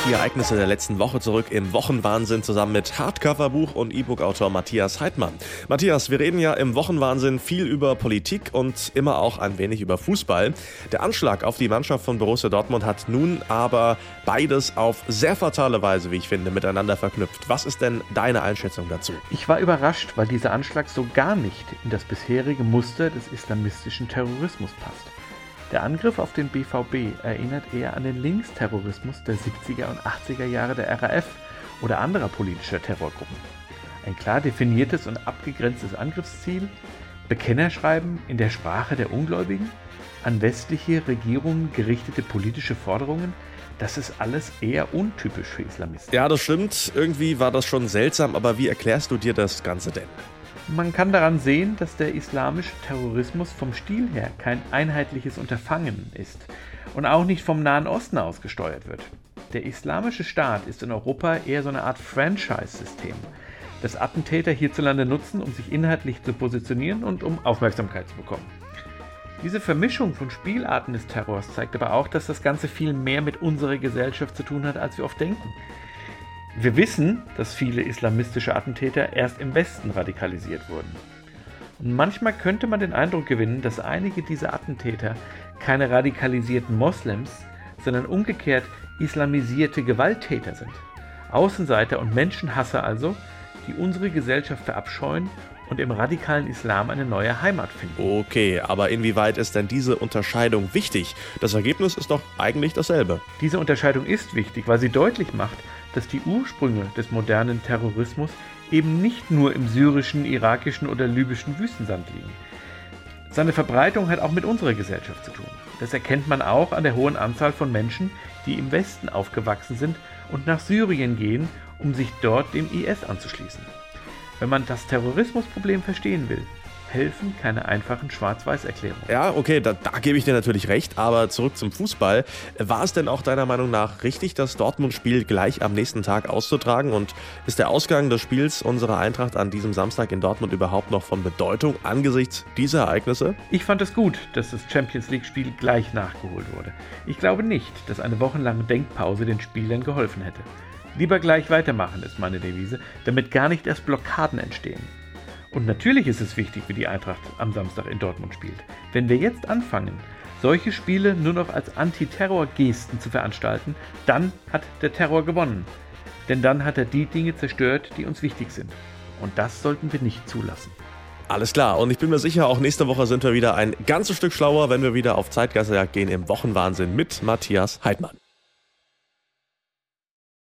die Ereignisse der letzten Woche zurück im Wochenwahnsinn zusammen mit Hardcover-Buch- und E-Book-Autor Matthias Heidmann. Matthias, wir reden ja im Wochenwahnsinn viel über Politik und immer auch ein wenig über Fußball. Der Anschlag auf die Mannschaft von Borussia Dortmund hat nun aber beides auf sehr fatale Weise, wie ich finde, miteinander verknüpft. Was ist denn deine Einschätzung dazu? Ich war überrascht, weil dieser Anschlag so gar nicht in das bisherige Muster des islamistischen Terrorismus passt. Der Angriff auf den BVB erinnert eher an den Linksterrorismus der 70er und 80er Jahre der RAF oder anderer politischer Terrorgruppen. Ein klar definiertes und abgegrenztes Angriffsziel, Bekennerschreiben in der Sprache der Ungläubigen, an westliche Regierungen gerichtete politische Forderungen, das ist alles eher untypisch für Islamisten. Ja, das stimmt. Irgendwie war das schon seltsam, aber wie erklärst du dir das Ganze denn? Man kann daran sehen, dass der islamische Terrorismus vom Stil her kein einheitliches Unterfangen ist und auch nicht vom Nahen Osten aus gesteuert wird. Der islamische Staat ist in Europa eher so eine Art Franchise-System, das Attentäter hierzulande nutzen, um sich inhaltlich zu positionieren und um Aufmerksamkeit zu bekommen. Diese Vermischung von Spielarten des Terrors zeigt aber auch, dass das Ganze viel mehr mit unserer Gesellschaft zu tun hat, als wir oft denken. Wir wissen, dass viele islamistische Attentäter erst im Westen radikalisiert wurden. Und manchmal könnte man den Eindruck gewinnen, dass einige dieser Attentäter keine radikalisierten Moslems, sondern umgekehrt islamisierte Gewalttäter sind. Außenseiter und Menschenhasser also, die unsere Gesellschaft verabscheuen und im radikalen Islam eine neue Heimat finden. Okay, aber inwieweit ist denn diese Unterscheidung wichtig? Das Ergebnis ist doch eigentlich dasselbe. Diese Unterscheidung ist wichtig, weil sie deutlich macht, dass die Ursprünge des modernen Terrorismus eben nicht nur im syrischen, irakischen oder libyschen Wüstensand liegen. Seine Verbreitung hat auch mit unserer Gesellschaft zu tun. Das erkennt man auch an der hohen Anzahl von Menschen, die im Westen aufgewachsen sind und nach Syrien gehen, um sich dort dem IS anzuschließen. Wenn man das Terrorismusproblem verstehen will, helfen keine einfachen Schwarz-Weiß-Erklärungen. Ja, okay, da gebe ich dir natürlich recht, aber zurück zum Fußball. War es denn auch deiner Meinung nach richtig, das Dortmund-Spiel gleich am nächsten Tag auszutragen? Und ist der Ausgang des Spiels unserer Eintracht an diesem Samstag in Dortmund überhaupt noch von Bedeutung angesichts dieser Ereignisse? Ich fand es gut, dass das Champions-League-Spiel gleich nachgeholt wurde. Ich glaube nicht, dass eine wochenlange Denkpause den Spielern geholfen hätte. Lieber gleich weitermachen ist meine Devise, damit gar nicht erst Blockaden entstehen. Und natürlich ist es wichtig, wie die Eintracht am Samstag in Dortmund spielt. Wenn wir jetzt anfangen, solche Spiele nur noch als Antiterror-Gesten zu veranstalten, dann hat der Terror gewonnen. Denn dann hat er die Dinge zerstört, die uns wichtig sind. Und das sollten wir nicht zulassen. Alles klar, und ich bin mir sicher, auch nächste Woche sind wir wieder ein ganzes Stück schlauer, wenn wir wieder auf Zeitgeisterjagd gehen im Wochenwahnsinn mit Matthias Heidmann.